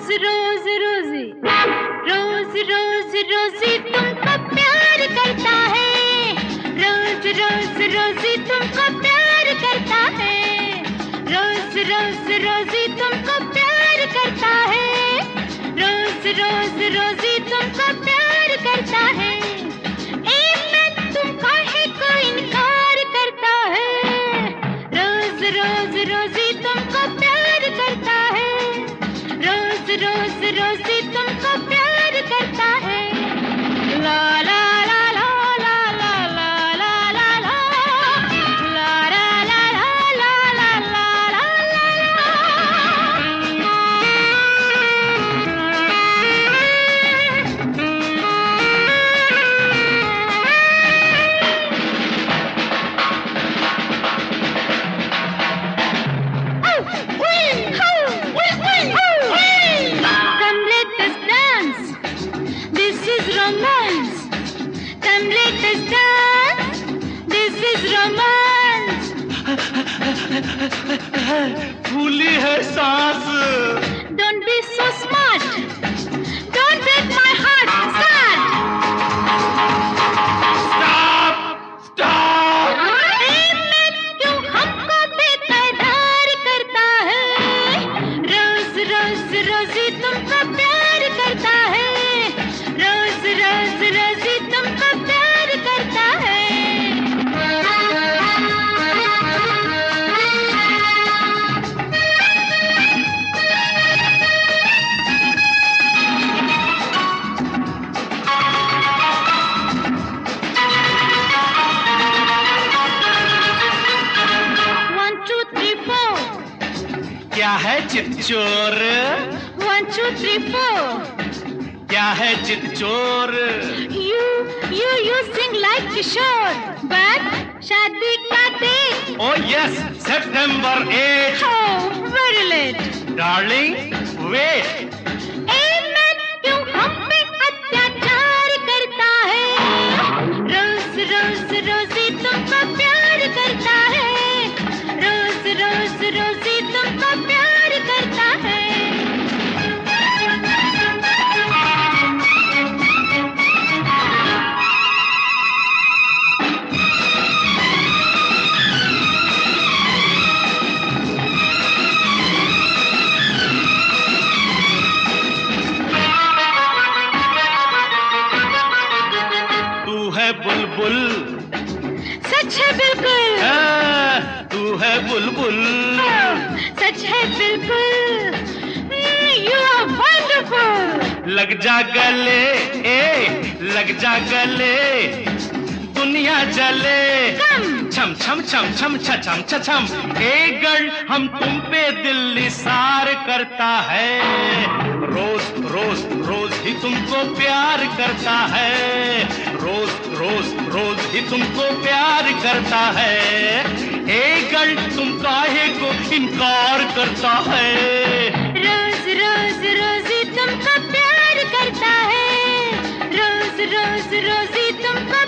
रोज रोजी, रोज रोज रोजी तुमको प्यार करता है। रोज रोज रोजी तुमको प्यार करता है। रोज रोज रोजी तुमको प्यार करता है। रोज रोज रोजी तुमको प्यार करता है। एक मिनट तुम काहे को इनकार करता है। रोज रोज रोजी तुमको प्यार करता है। रोज रोज रोजी तुमको प्यार करता है। ला ला ला ला ला ला ला ला ला ला ला ला ला ला ला ला Come let us dance. This is romance. Come let us dance. This is romance. फूली है सांस। Don't be so smart. Don't break my heart. Start. Stop stop. क्यों हमको बेकरार करता है। रोज रोज रोजी तुमको प्यार करता है। रोज रोज रोजी तुमको प्यार करता है। One, two, three, four. क्या है चितचोर? 1, 2, 3, 4. क्या है Chitchor? You sing like Kishore, but शादी का date. Oh yes, September 8. Oh, very late. Darling, wait. क्यों हम पे अत्याचार करता है। रोज रोज रोजी तुमको प्यार करता है। रोज रोज रोजी तुमको प्यार करता है। तू है बुलबुल। सच है बिल्कुल। तू है बुलबुल। सच है बिल्कुल। You are wonderful. लग जा गले, लग जा गले, दुनिया जले। Come. छम छम छम छम छम छम। ए गर्ल, हम तुम पे दिल निसार करता है। रोज रोज रोज ही तुमको प्यार करता है। रोज रोज रोज ही तुमको प्यार करता है। ए गर्ल, तुम काहे को इनकार करता है। रोज रोज रोजी तुमको प्यार करता है। रोज रोज रोजी तुमको